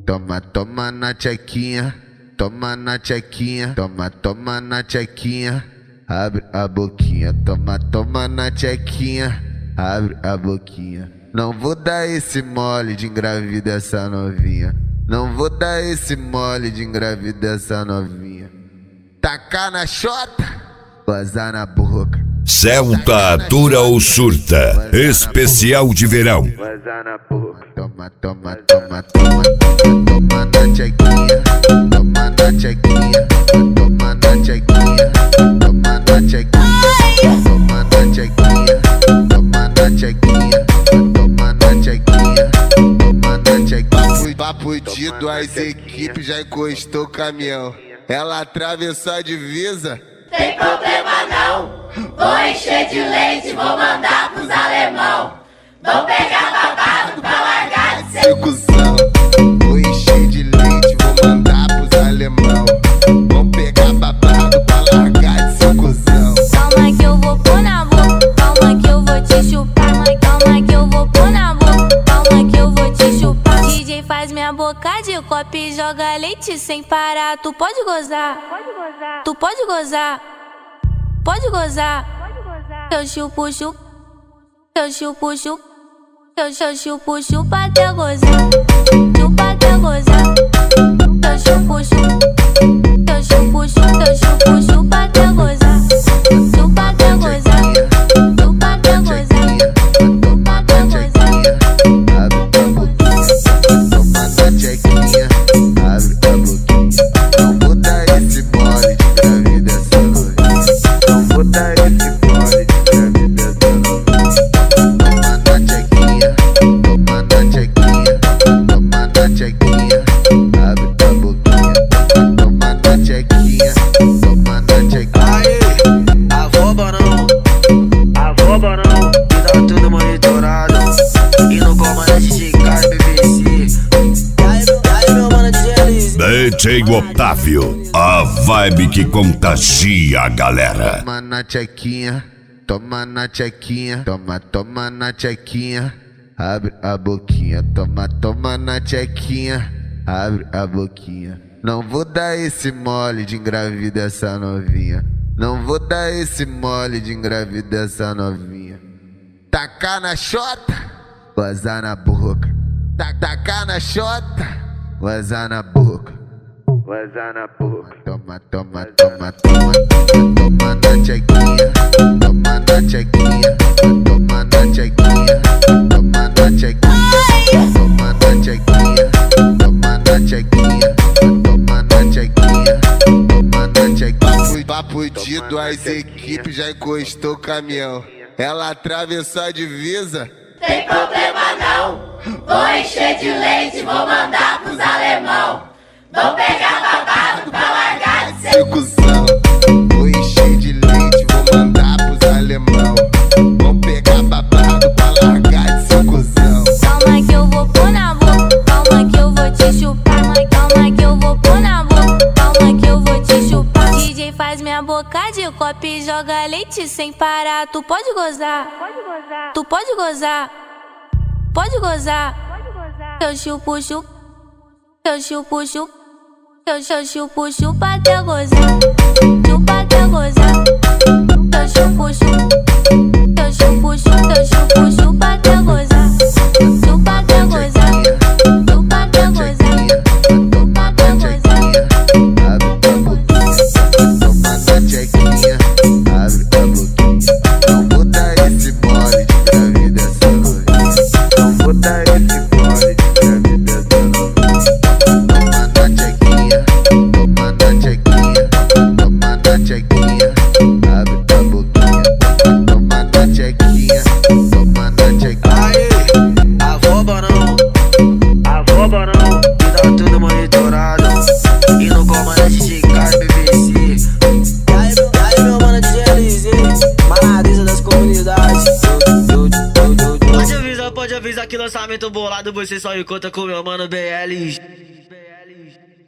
toma, toma na tchequinha, toma na tchequinha, toma, toma na tchequinha, abre a boquinha, toma, toma na tchequinha, abre a boquinha. Não vou dar esse mole de engravidar essa novinha, não vou dar esse mole de engravidar essa novinha. Tacar na chota, gozar na boca. Celta dura ou surta, especial de verão. Gozar na boca. Toma, toma, toma, toma, toma na tchequinha, toma na tchequinha, toma na tchequinha, toma na tchequinha, toma na tchequinha, toma na tchequinha, toma na tchequinha, toma na tchequinha. Papo de duas equipes, já encostou o caminhão. Ela atravessou a divisa. Tem problema não, vou encher de leite, vou mandar pros alemão. Vão pegar babado pra largar de ser cuzão. Vou encher de leite, vou mandar pros alemão. Vão pegar babado pra largar de ser cuzão. Calma que eu vou pôr na boca, calma que eu vou te chupar. Calma que eu vou pôr na boca, calma que eu vou te chupar. DJ faz minha boca de copo e joga leite sem parar. Tu pode gozar, tu pode gozar, pode gozar. Eu chupo, chupo, eu chupo, chupo, eu chupo, chupa até gozar, chupa até gozar. Eu chupo, chupo, eu chupo, chupo, eu chupo, chupa até gozar, chupa até gozar, chupa até gozar, chupa até gozar. Abre a boquinha, toma na tchequinha, abre a boquinha. Não vou dar esse mole de engravidar essa novinha, não vou dar esse mole de engravidar essa novinha. Toma na tchequinha, toma na tchequinha, toma na tchequinha, abre a boquinha. Toma na tchequinha, toma na tchequinha. Aê, avoba não, que tá tudo monitorado. E no comandante de cara, BBC. Aí meu mano de GLZ. DJ Otávio, a vibe que contagia a galera. Toma na tchequinha, toma na tchequinha, toma, toma na tchequinha, abre a boquinha, toma, toma na tchequinha, abre a boquinha. Não vou dar esse mole de engravidar essa novinha, não vou dar esse mole de engravidar essa novinha. Tacar na chota, gozar na boca. Tacar na chota, gozar na boca. Gozar na boca. Toma, toma, toma, toma, toma na tchequinha, toma na tchequinha, toma na tchequinha, toma na tchequinha, toma na tchequinha, toma na tchequinha, toma na tchequinha, toma na tchequinha. Papo de duas equipes, já encostou o caminhão. Ela atravessou a divisa. Tem problema não, vou encher de leite, vou mandar pros alemão. Vão pegar babado pra largar de ser cuzão. Vou encher de leite, vou mandar pros alemão. Vão pegar babado pra largar de ser cuzão. Calma que eu vou pôr na boca, calma que eu vou te chupar. Calma que eu vou pôr na boca, calma que eu vou te chupar. DJ faz minha boca de copo e joga leite sem parar. Tu pode gozar, tu pode gozar, pode gozar. Eu chupo, chupo, eu chupo, chupo, eu chupo, chupa até gozar, chupa até gozar. Eu chupo, chupo, eu chupo, chupo, eu chupo, chupa até gozar, chupa até gozar, chupa até gozar, chupa até gozar. Abre a boquinha, toma na tchequinha, abre a boquinha. Não vou dar esse mole de engravidar essa novinha, não vou dar esse mole de engravidar essa novinha. Toma na tchequinha, toma na tchequinha, toma na tchequinha, abre a boquinha. Toma na tchequinha, toma na tchequinha. Aê, avoba não, que tá tudo monitorado. E no comandante de cara, BBC. Aí meu mano de GLZ, Marisa das comunidades. Pode avisar que lançamento bolado você só encontra com meu mano BL.